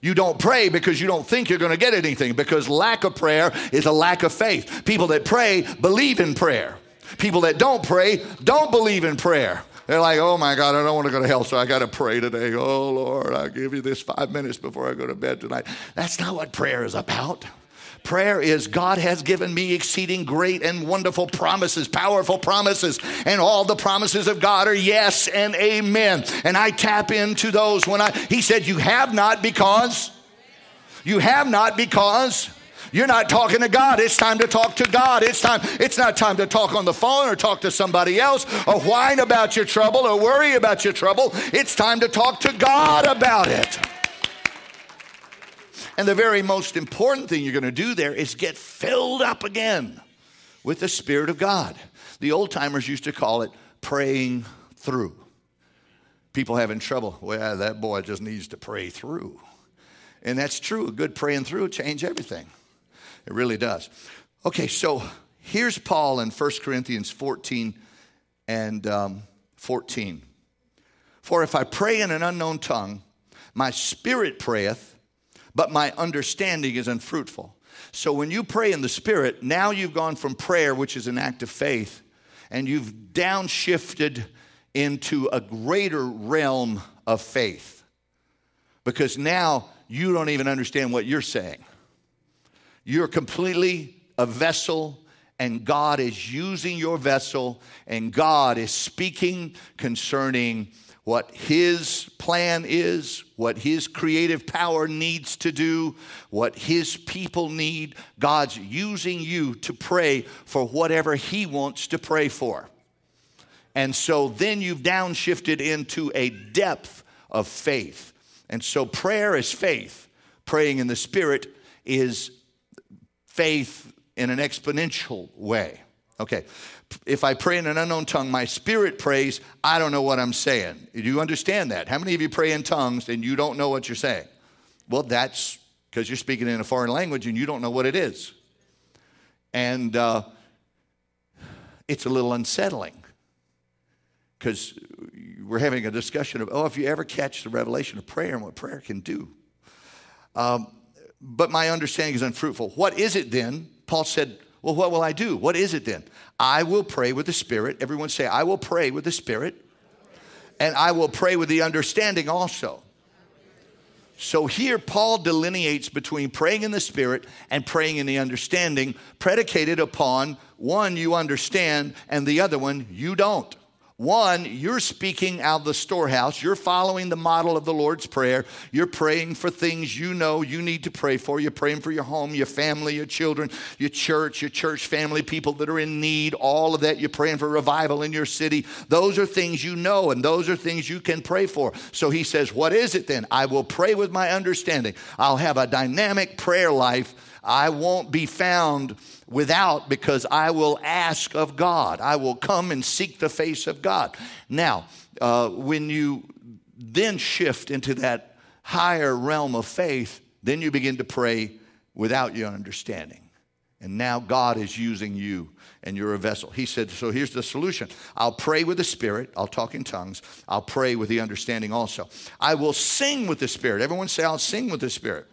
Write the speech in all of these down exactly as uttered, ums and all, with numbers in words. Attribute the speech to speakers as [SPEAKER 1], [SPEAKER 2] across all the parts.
[SPEAKER 1] You don't pray because you don't think you're going to get anything, because lack of prayer is a lack of faith. People that pray believe in prayer. People that don't pray don't believe in prayer. They're like, oh my God, I don't want to go to hell, so I got to pray today. Oh Lord, I'll give you this five minutes before I go to bed tonight. That's not what prayer is about. Prayer is, God has given me exceeding great and wonderful promises, powerful promises, and all the promises of God are yes and amen. And I tap into those when I, he said, you have not because, you have not because you're not talking to God. It's time to talk to God. It's time. It's not time to talk on the phone or talk to somebody else or whine about your trouble or worry about your trouble. It's time to talk to God about it. And the very most important thing you're going to do there is get filled up again with the Spirit of God. The old timers used to call it praying through. People having trouble, well, that boy just needs to pray through. And that's true. A good praying through will change everything. It really does. Okay, so here's Paul in First Corinthians fourteen and um, fourteen. For if I pray in an unknown tongue, my spirit prayeth, but my understanding is unfruitful. So when you pray in the Spirit, now you've gone from prayer, which is an act of faith, and you've downshifted into a greater realm of faith. Because now you don't even understand what you're saying. You're completely a vessel, and God is using your vessel, and God is speaking concerning what his plan is, what his creative power needs to do, what his people need. God's using you to pray for whatever he wants to pray for. And so then you've downshifted into a depth of faith. And so prayer is faith. Praying in the Spirit is faith in an exponential way. Okay. If I pray in an unknown tongue, my spirit prays, I don't know what I'm saying. Do you understand that? How many of you pray in tongues and you don't know what you're saying? Well, that's because you're speaking in a foreign language and you don't know what it is. And uh, it's a little unsettling because we're having a discussion of, oh, if you ever catch the revelation of prayer and what prayer can do. Um, but my understanding is unfruitful. What is it then? Paul said, well, what will I do? What is it then? I will pray with the Spirit. Everyone say, I will pray with the Spirit. And I will pray with the understanding also. So here Paul delineates between praying in the Spirit and praying in the understanding, predicated upon one, you understand, and the other one, you don't. One, you're speaking out of the storehouse. You're following the model of the Lord's Prayer. You're praying for things you know you need to pray for. You're praying for your home, your family, your children, your church, your church family, people that are in need, all of that. You're praying for revival in your city. Those are things you know, and those are things you can pray for. So he says, what is it then? I will pray with my understanding. I'll have a dynamic prayer life. I won't be found without, because I will ask of God. I will come and seek the face of God. Now, uh, when you then shift into that higher realm of faith, then you begin to pray without your understanding. And now God is using you and you're a vessel. He said, so here's the solution. I'll pray with the Spirit. I'll talk in tongues. I'll pray with the understanding also. I will sing with the Spirit. Everyone say, I'll sing with the Spirit.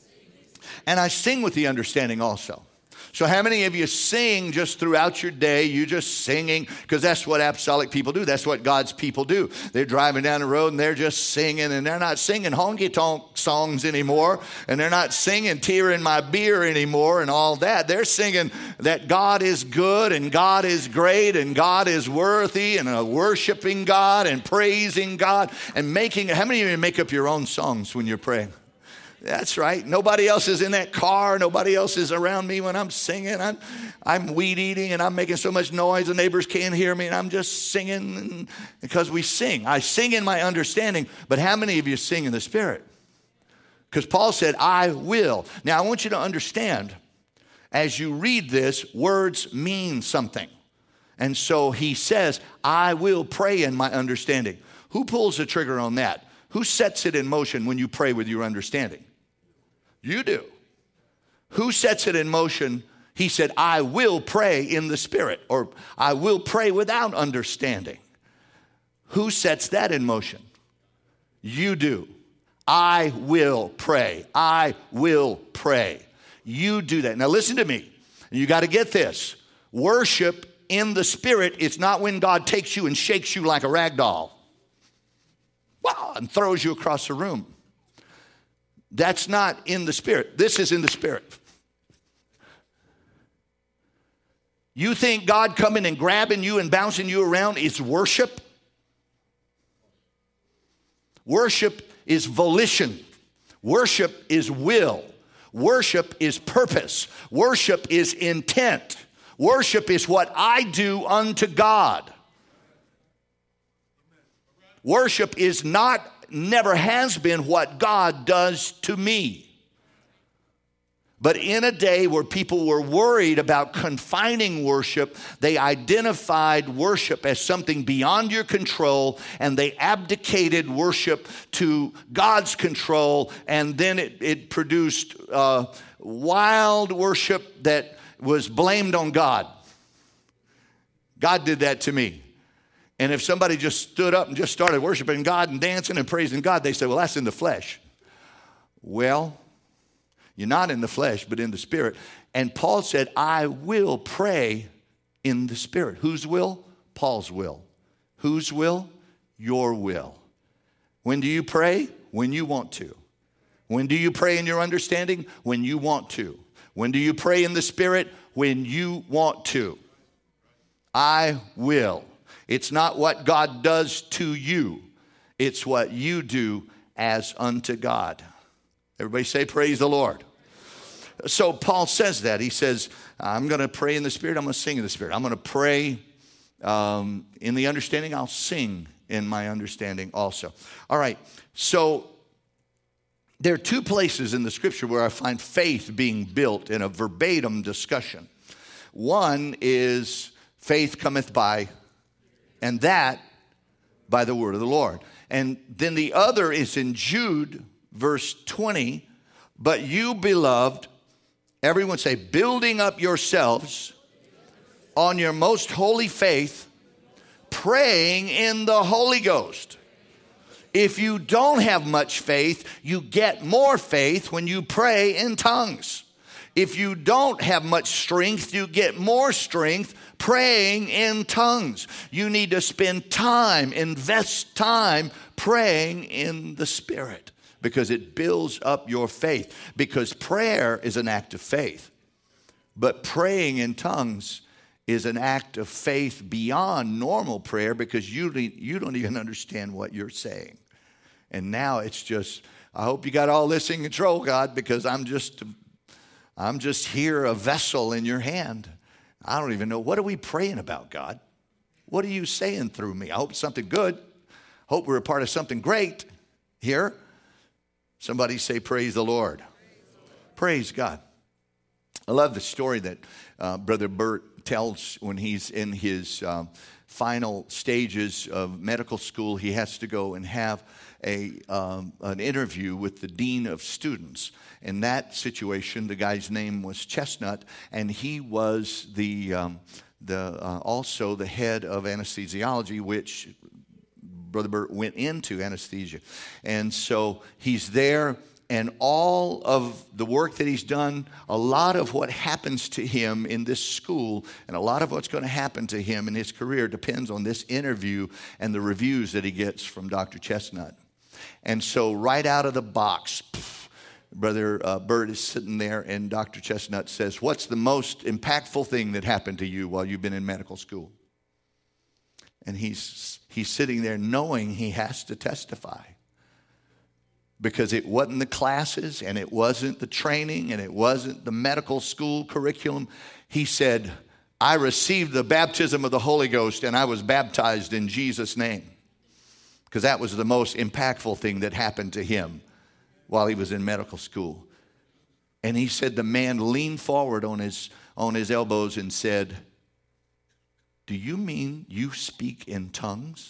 [SPEAKER 1] And I sing with the understanding also. So how many of you sing just throughout your day? You just singing, because that's what apostolic people do. That's what God's people do. They're driving down the road and they're just singing, and they're not singing honky-tonk songs anymore, and they're not singing tear in my beer anymore and all that. They're singing that God is good and God is great and God is worthy, and uh, worshiping God and praising God and making. How many of you make up your own songs when you're praying? That's right. Nobody else is in that car. Nobody else is around me when I'm singing. I'm, I'm weed eating and I'm making so much noise the neighbors can't hear me, and I'm just singing because we sing. I sing in my understanding, but how many of you sing in the Spirit? Because Paul said, I will. Now, I want you to understand, as you read this, words mean something. And so he says, I will pray in my understanding. Who pulls the trigger on that? Who sets it in motion when you pray with your understanding? You do. Who sets it in motion? He said, I will pray in the Spirit, or I will pray without understanding. Who sets that in motion? You do. I will pray. I will pray. You do that. Now listen to me. You got to get this. Worship in the Spirit is not when God takes you and shakes you like a rag doll. Wow, and throws you across the room. That's not in the Spirit. This is in the Spirit. You think God coming and grabbing you and bouncing you around is worship? Worship is volition. Worship is will. Worship is purpose. Worship is intent. Worship is what I do unto God. Worship is not, never has been what God does to me. But in a day where people were worried about confining worship, they identified worship as something beyond your control, and they abdicated worship to God's control, and then it, it produced uh, wild worship that was blamed on God. God did that to me. And if somebody just stood up and just started worshiping God and dancing and praising God, they say, well, that's in the flesh. Well, you're not in the flesh, but in the Spirit. And Paul said, I will pray in the Spirit. Whose will? Paul's will. Whose will? Your will. When do you pray? When you want to. When do you pray in your understanding? When you want to. When do you pray in the Spirit? When you want to. I will. It's not what God does to you. It's what you do as unto God. Everybody say, praise the Lord. So Paul says that. He says, I'm going to pray in the Spirit. I'm going to sing in the Spirit. I'm going to pray um, in the understanding. I'll sing in my understanding also. All right. So there are two places in the Scripture where I find faith being built in a verbatim discussion. One is faith cometh by, and that by the word of the Lord. And then the other is in Jude, verse twenty. But you, beloved, everyone say, building up yourselves on your most holy faith, praying in the Holy Ghost. If you don't have much faith, you get more faith when you pray in tongues. If you don't have much strength, you get more strength praying in tongues. You need to spend time, invest time praying in the Spirit, because it builds up your faith. Because prayer is an act of faith. But praying in tongues is an act of faith beyond normal prayer, because you, you don't even understand what you're saying. And now it's just, I hope you got all this in control, God, because I'm just, I'm just here, a vessel in your hand. I don't even know. What are we praying about, God? What are you saying through me? I hope it's something good. Hope we're a part of something great here. Somebody say, praise the Lord. Praise God. I love the story that uh, Brother Bert tells when he's in his um, final stages of medical school. He has to go and have a um, an interview with the dean of students. In that situation, the guy's name was Chestnut, and he was the um, the uh, also the head of anesthesiology, which Brother Bert went into anesthesia. And so he's there, and all of the work that he's done, a lot of what happens to him in this school, and a lot of what's going to happen to him in his career depends on this interview and the reviews that he gets from Doctor Chestnut. And so right out of the box, pff, Brother uh, Bert is sitting there, and Doctor Chestnut says, what's the most impactful thing that happened to you while you've been in medical school? And he's he's sitting there knowing he has to testify, because it wasn't the classes, and it wasn't the training, and it wasn't the medical school curriculum. He said, I received the baptism of the Holy Ghost, and I was baptized in Jesus' name, because that was the most impactful thing that happened to him while he was in medical school. And he said the man leaned forward on his on his elbows and said, do you mean you speak in tongues?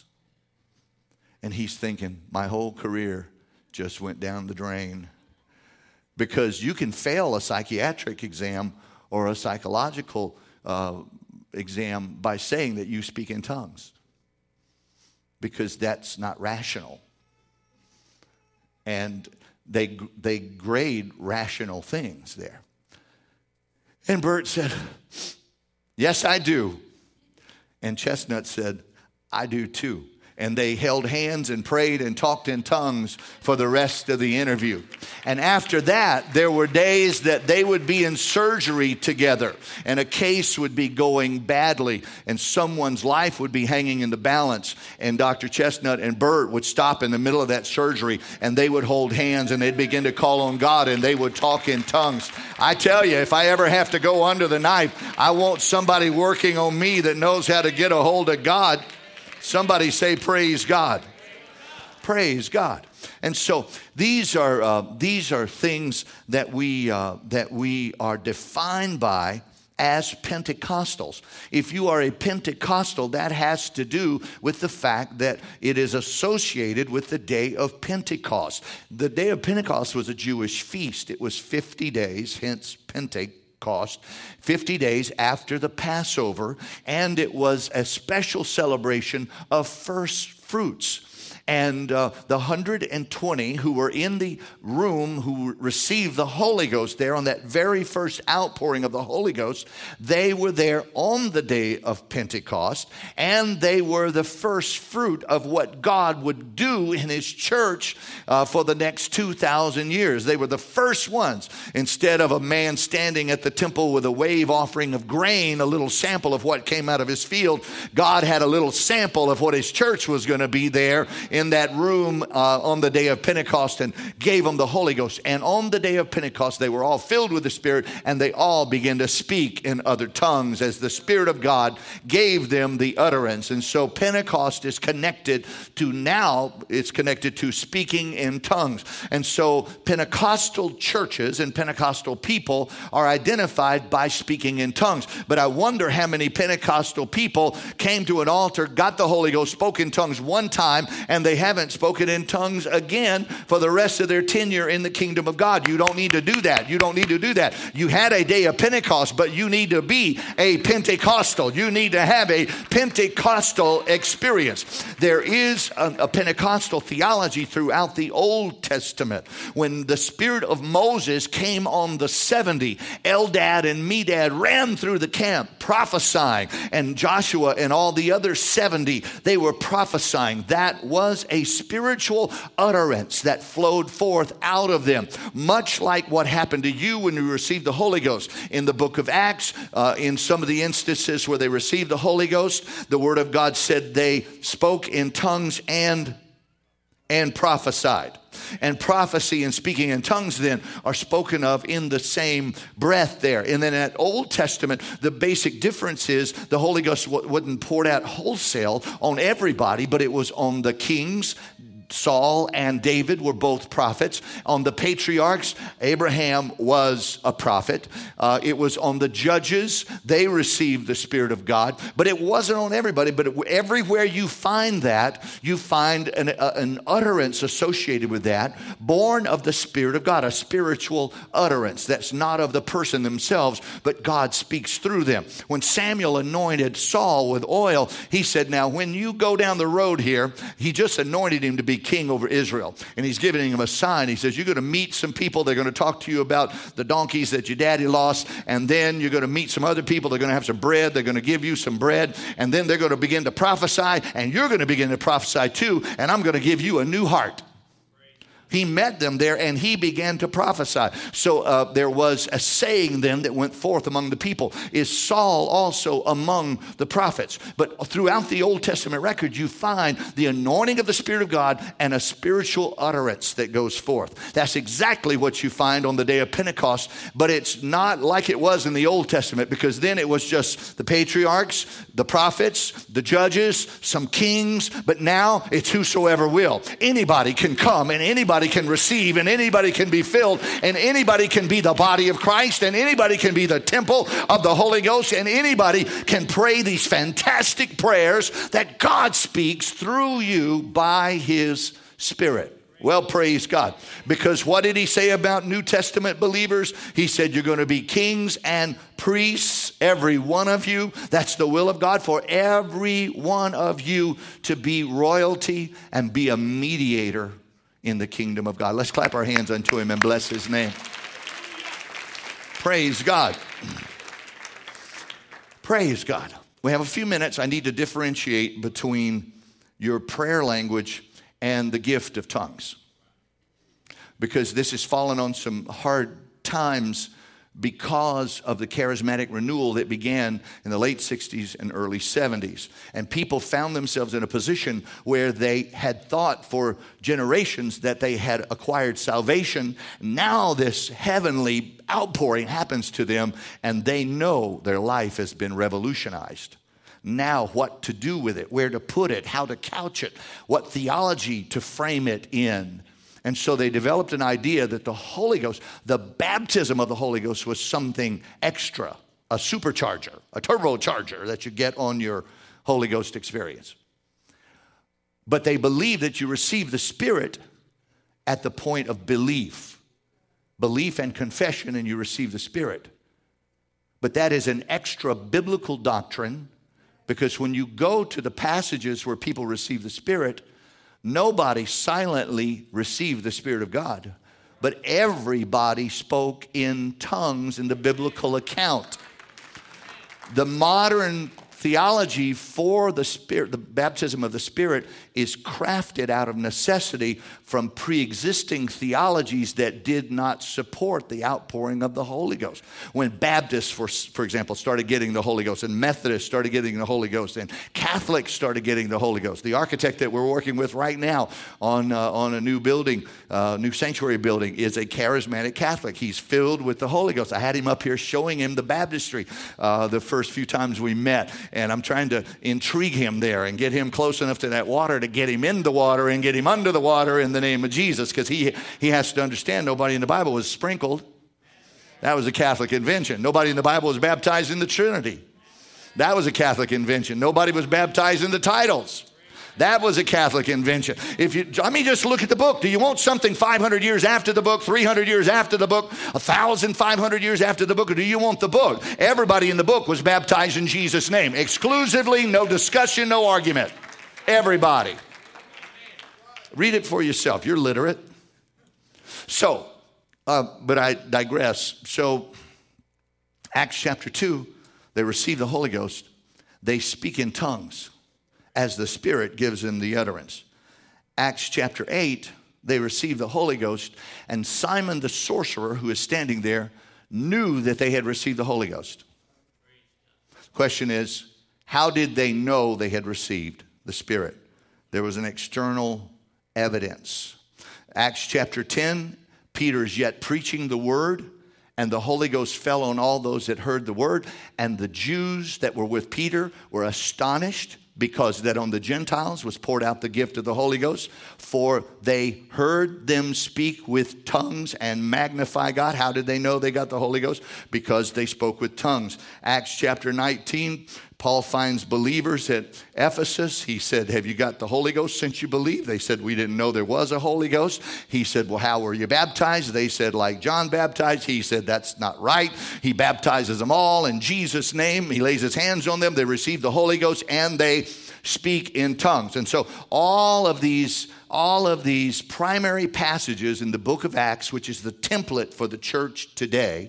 [SPEAKER 1] And he's thinking, my whole career just went down the drain. Because you can fail a psychiatric exam or a psychological uh, exam by saying that you speak in tongues, because that's not rational. And they, they grade rational things there. And Bert said, yes, I do. And Chestnut said, I do too. And they held hands and prayed and talked in tongues for the rest of the interview. And after that, there were days that they would be in surgery together, and a case would be going badly, and someone's life would be hanging in the balance. And Doctor Chestnut and Bert would stop in the middle of that surgery, and they would hold hands, and they'd begin to call on God, and they would talk in tongues. I tell you, if I ever have to go under the knife, I want somebody working on me that knows how to get a hold of God. Somebody say, praise God. Praise God. And so these are uh, these are things that we uh, that we are defined by as Pentecostals. If you are a Pentecostal, that has to do with the fact that it is associated with the day of Pentecost. The day of Pentecost was a Jewish feast. It was fifty days, hence Pentecost. Cost, fifty days after the Passover, and it was a special celebration of first fruits. And uh, the one hundred twenty who were in the room who received the Holy Ghost there on that very first outpouring of the Holy Ghost, they were there on the day of Pentecost, and they were the first fruit of what God would do in his church uh, for the next two thousand years. They were the first ones. Instead of a man standing at the temple with a wave offering of grain, a little sample of what came out of his field, God had a little sample of what his church was going to be there in that room uh, on the day of Pentecost, and gave them the Holy Ghost. And on the day of Pentecost, they were all filled with the Spirit, and they all began to speak in other tongues as the Spirit of God gave them the utterance. And so Pentecost is connected to now, it's connected to speaking in tongues. And so Pentecostal churches and Pentecostal people are identified by speaking in tongues. But I wonder how many Pentecostal people came to an altar, got the Holy Ghost, spoke in tongues one time, and they haven't spoken in tongues again for the rest of their tenure in the kingdom of God. You don't need to do that. You don't need to do that. You had a day of Pentecost, but you need to be a Pentecostal. You need to have a Pentecostal experience. There is a, a Pentecostal theology throughout the Old Testament. When the spirit of Moses came on the seventy, Eldad and Medad ran through the camp prophesying, and Joshua and all the other seventy, they were prophesying. That was a spiritual utterance that flowed forth out of them, much like what happened to you when you received the Holy Ghost. In the book of Acts, uh, in some of the instances where they received the Holy Ghost, the Word of God said they spoke in tongues and and prophesied. And prophecy and speaking in tongues then are spoken of in the same breath there. And then at Old Testament, the basic difference is the Holy Ghost wasn't poured out wholesale on everybody, but it was on the kings. Saul and David were both prophets. On the patriarchs, Abraham was a prophet. Uh, it was on the judges. They received the Spirit of God. But it wasn't on everybody. But it, everywhere you find that, you find an, a, an utterance associated with that, born of the Spirit of God, a spiritual utterance that's not of the person themselves, but God speaks through them. When Samuel anointed Saul with oil, he said, now when you go down the road here, he just anointed him to be king over Israel. And he's giving him a sign. He says, you're going to meet some people. They're going to talk to you about the donkeys that your daddy lost. And then you're going to meet some other people. They're going to have some bread. They're going to give you some bread. And then they're going to begin to prophesy. And you're going to begin to prophesy too. And I'm going to give you a new heart. He met them there and he began to prophesy. So uh, there was a saying then that went forth among the people. Is Saul also among the prophets? But throughout the Old Testament record, you find the anointing of the Spirit of God and a spiritual utterance that goes forth. That's exactly what you find on the day of Pentecost. But it's not like it was in the Old Testament, because then it was just the patriarchs, the prophets, the judges, some kings. But now it's whosoever will. Anybody can come and anybody can receive, and anybody can be filled, and anybody can be the body of Christ, and anybody can be the temple of the Holy Ghost, and anybody can pray these fantastic prayers that God speaks through you by his Spirit. Well, praise God. Because what did he say about New Testament believers? He said, you're going to be kings and priests, every one of you. That's the will of God, for every one of you to be royalty and be a mediator in the kingdom of God. Let's clap our hands unto him and bless his name. Praise God. Praise God. We have a few minutes. I need to differentiate between your prayer language and the gift of tongues, because this has fallen on some hard times because of the charismatic renewal that began in the late sixties and early seventies. And people found themselves in a position where they had thought for generations that they had acquired salvation. Now this heavenly outpouring happens to them, and they know their life has been revolutionized. Now what to do with it, where to put it, how to couch it, what theology to frame it in. And so they developed an idea that the Holy Ghost, the baptism of the Holy Ghost, was something extra, a supercharger, a turbocharger that you get on your Holy Ghost experience. But they believe that you receive the Spirit at the point of belief. Belief and confession, and you receive the Spirit. But that is an extra biblical doctrine, because when you go to the passages where people receive the Spirit, nobody silently received the Spirit of God, but everybody spoke in tongues in the biblical account. The modern theology for the Spirit, the baptism of the Spirit, is crafted out of necessity from pre-existing theologies that did not support the outpouring of the Holy Ghost. When Baptists, for, for example, started getting the Holy Ghost, and Methodists started getting the Holy Ghost, and Catholics started getting the Holy Ghost. The architect that we're working with right now on, uh, on a new building, uh, new sanctuary building, is a charismatic Catholic. He's filled with the Holy Ghost. I had him up here showing him the baptistry uh, the first few times we met. And I'm trying to intrigue him there and get him close enough to that water to get him in the water and get him under the water in the name of Jesus, because he, he has to understand nobody in the Bible was sprinkled. That was a Catholic invention. Nobody in the Bible was baptized in the Trinity. That was a Catholic invention. Nobody was baptized in the titles. That was a Catholic invention. If you, I mean, just look at the book. Do you want something five hundred years after the book, three hundred years after the book, one thousand five hundred years after the book, or do you want the book? Everybody in the book was baptized in Jesus' name. Exclusively, no discussion, no argument. Everybody. Read it for yourself. You're literate. So, uh, but I digress. So, Acts chapter two, they receive the Holy Ghost. They speak in tongues as the Spirit gives them the utterance. Acts chapter eight, they receive the Holy Ghost, and Simon the sorcerer, who is standing there, knew that they had received the Holy Ghost. Question is, how did they know they had received the Spirit? There was an external evidence. Acts chapter ten, Peter's yet preaching the word, and the Holy Ghost fell on all those that heard the word, and the Jews that were with Peter were astonished, because that on the Gentiles was poured out the gift of the Holy Ghost, for they heard them speak with tongues and magnify God. How did they know they got the Holy Ghost? Because they spoke with tongues. Acts chapter nineteen, Paul finds believers at Ephesus. He said, have you got the Holy Ghost since you believe? They said, we didn't know there was a Holy Ghost. He said, well, how were you baptized? They said, like John baptized. He said, that's not right. He baptizes them all in Jesus' name. He lays his hands on them. They receive the Holy Ghost, and they speak in tongues. And so all of these, all of these primary passages in the book of Acts, which is the template for the church today,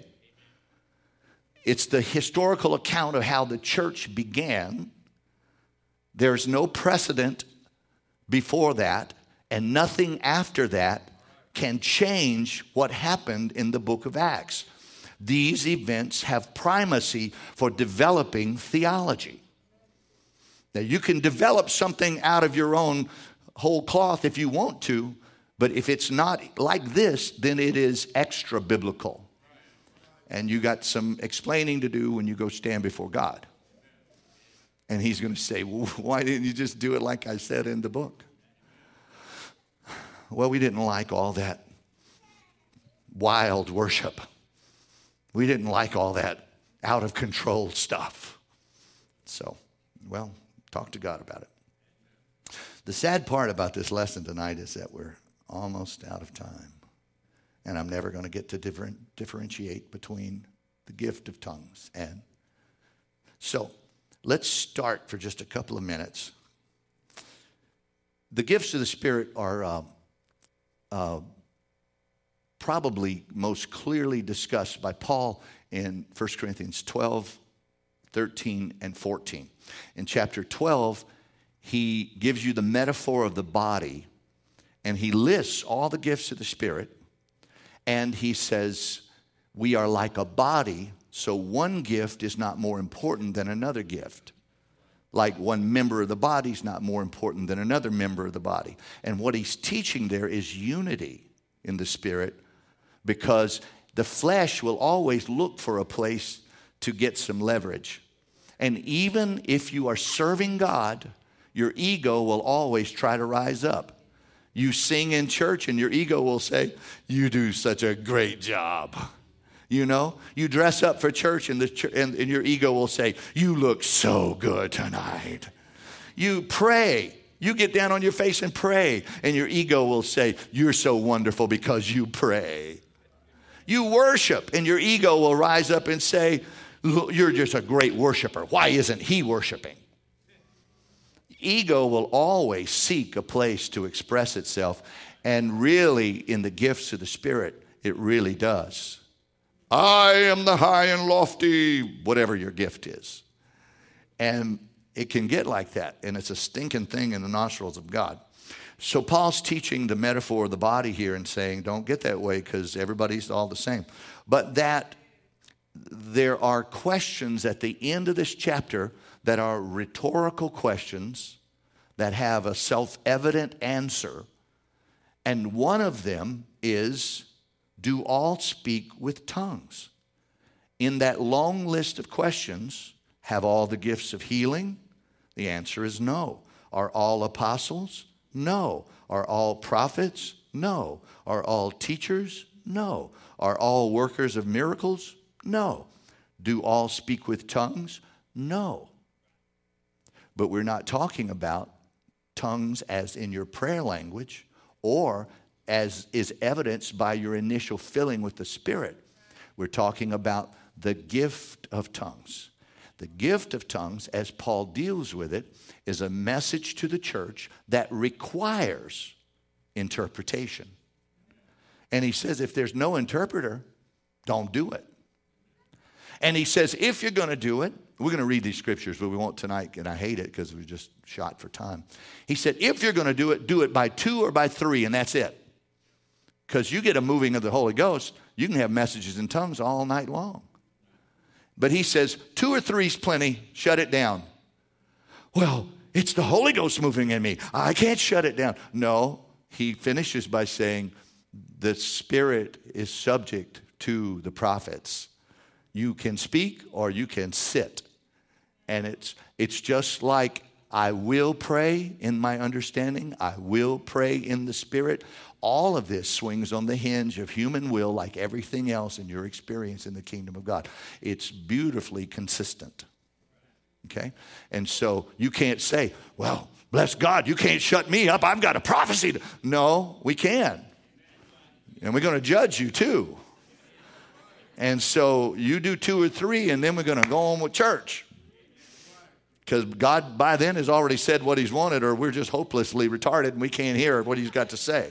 [SPEAKER 1] it's the historical account of how the church began. There's no precedent before that, and nothing after that can change what happened in the book of Acts. These events have primacy for developing theology. Now, you can develop something out of your own whole cloth if you want to, but if it's not like this, then it is extra biblical. And you got some explaining to do when you go stand before God. And he's going to say, well, why didn't you just do it like I said in the book? Well, we didn't like all that wild worship. We didn't like all that out of control stuff. So, well, talk to God about it. The sad part about this lesson tonight is that we're almost out of time. And I'm never going to get to different, differentiate between the gift of tongues. And so let's start for just a couple of minutes. The gifts of the Spirit are, uh, uh, probably most clearly discussed by Paul in First Corinthians twelve, thirteen, and fourteen. In chapter twelve, he gives you the metaphor of the body, and he lists all the gifts of the Spirit, and he says, we are like a body, so one gift is not more important than another gift. Like one member of the body is not more important than another member of the body. And what he's teaching there is unity in the Spirit, because the flesh will always look for a place to get some leverage. And even if you are serving God, your ego will always try to rise up. You sing in church and your ego will say, you do such a great job. You know, you dress up for church and, the ch- and, and your ego will say, you look so good tonight. You pray. You get down on your face and pray, and your ego will say, you're so wonderful because you pray. You worship, and your ego will rise up and say, you're just a great worshiper. Why isn't he worshiping? Ego will always seek a place to express itself, and really, in the gifts of the Spirit, it really does. I am the high and lofty, whatever your gift is. And it can get like that, and it's a stinking thing in the nostrils of God. So Paul's teaching the metaphor of the body here and saying, don't get that way because everybody's all the same. But that there are questions at the end of this chapter that are rhetorical questions that have a self-evident answer. And one of them is, do all speak with tongues? In that long list of questions, have all the gifts of healing? The answer is no. Are all apostles? No. Are all prophets? No. Are all teachers? No. Are all workers of miracles? No. Do all speak with tongues? No. But we're not talking about tongues as in your prayer language or as is evidenced by your initial filling with the Spirit. We're talking about the gift of tongues. The gift of tongues, as Paul deals with it, is a message to the church that requires interpretation. And he says, if there's no interpreter, don't do it. And he says, if you're going to do it, we're going to read these scriptures, but we won't tonight, and I hate it because we just shot for time. He said, if you're going to do it, do it by two or by three, and that's it. Because you get a moving of the Holy Ghost, you can have messages in tongues all night long. But he says, two or three is plenty, shut it down. Well, it's the Holy Ghost moving in me. I can't shut it down. No, he finishes by saying, the Spirit is subject to the prophets. You can speak or you can sit. And it's it's just like I will pray in my understanding. I will pray in the Spirit. All of this swings on the hinge of human will like everything else in your experience in the kingdom of God. It's beautifully consistent. Okay? And so you can't say, well, bless God, you can't shut me up. I've got a prophecy. To... No, we can. And we're going to judge you too. And so you do two or three, and then we're going to go on with church. Because God by then has already said what he's wanted, or we're just hopelessly retarded and we can't hear what he's got to say.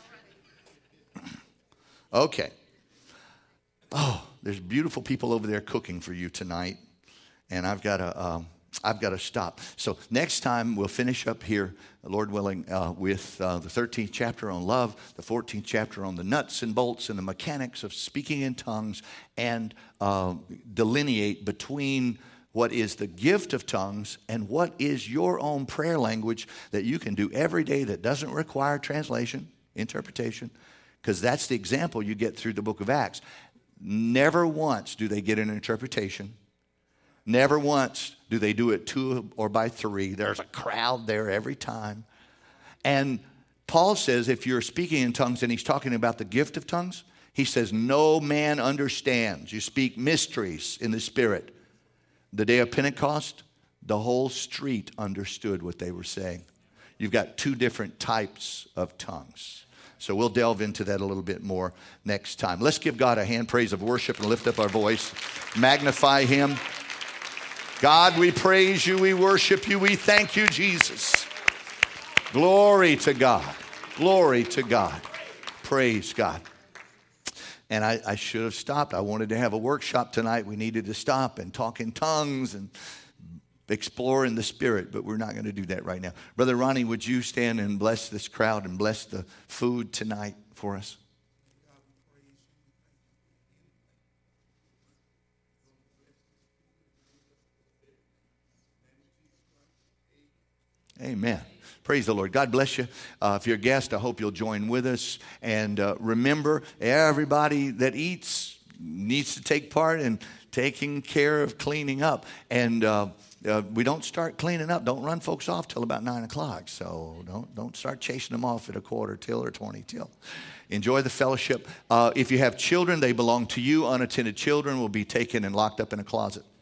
[SPEAKER 1] Okay. Oh, there's beautiful people over there cooking for you tonight. And I've got to, um, I've got to stop. So next time we'll finish up here, Lord willing, uh, with uh, the thirteenth chapter on love, the fourteenth chapter on the nuts and bolts and the mechanics of speaking in tongues, and uh, delineate between what is the gift of tongues and what is your own prayer language that you can do every day that doesn't require translation, interpretation, because that's the example you get through the book of Acts. Never once do they get an interpretation. Never once do they do it two or by three. There's a crowd there every time. And Paul says if you're speaking in tongues, and he's talking about the gift of tongues, he says no man understands. You speak mysteries in the Spirit. The day of Pentecost, the whole street understood what they were saying. You've got two different types of tongues. So we'll delve into that a little bit more next time. Let's give God a hand praise of worship and lift up our voice. Magnify him. God, we praise you. We worship you. We thank you, Jesus. Glory to God. Glory to God. Praise God. And I, I should have stopped. I wanted to have a workshop tonight. We needed to stop and talk in tongues and explore in the Spirit, but we're not going to do that right now. Brother Ronnie, would you stand and bless this crowd and bless the food tonight for us? Amen. Praise the Lord. God bless you. Uh, if you're a guest, I hope you'll join with us. And uh, remember, everybody that eats needs to take part in taking care of cleaning up. And uh, uh, we don't start cleaning up. Don't run folks off till about nine o'clock. So don't don't start chasing them off at a quarter till or twenty till. Enjoy the fellowship. Uh, if you have children, they belong to you. Unattended children will be taken and locked up in a closet.